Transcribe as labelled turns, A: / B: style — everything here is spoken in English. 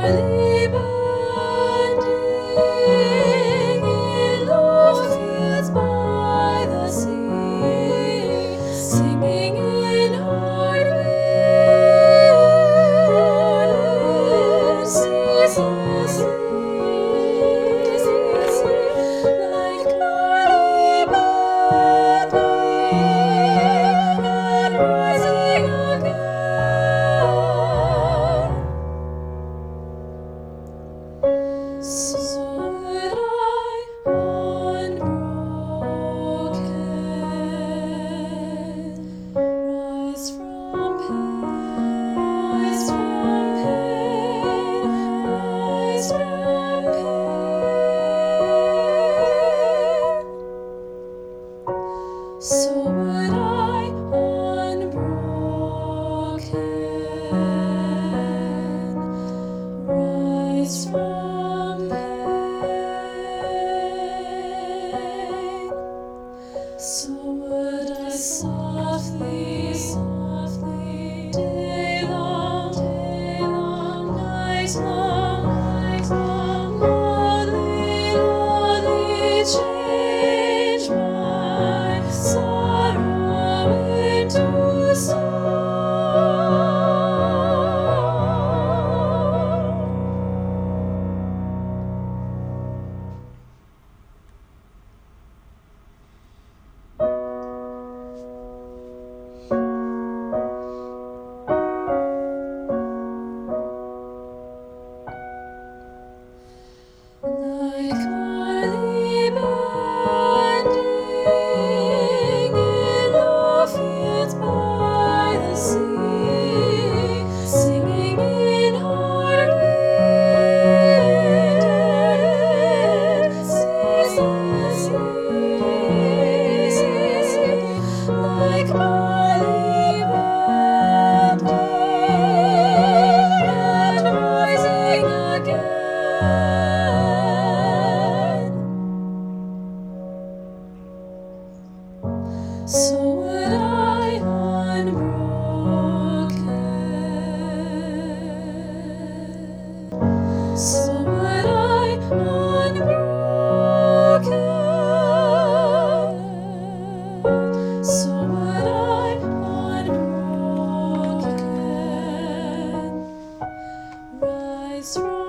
A: in love fields by the sea, singing in heart ceaseless, like early burning and rising again. So would I, unbroken, rise from pain, rise from pain, rise from pain. So would I, unbroken, rise from pain. So would I softly, softly, day long, night long, loudly, loudly change my sorrow into song. Like barley bending in the fields by the sea, singing in heart wind, ceaseless, like barley bending and rising again. So would I, unbroken, so would I, unbroken, so would I, unbroken, rise from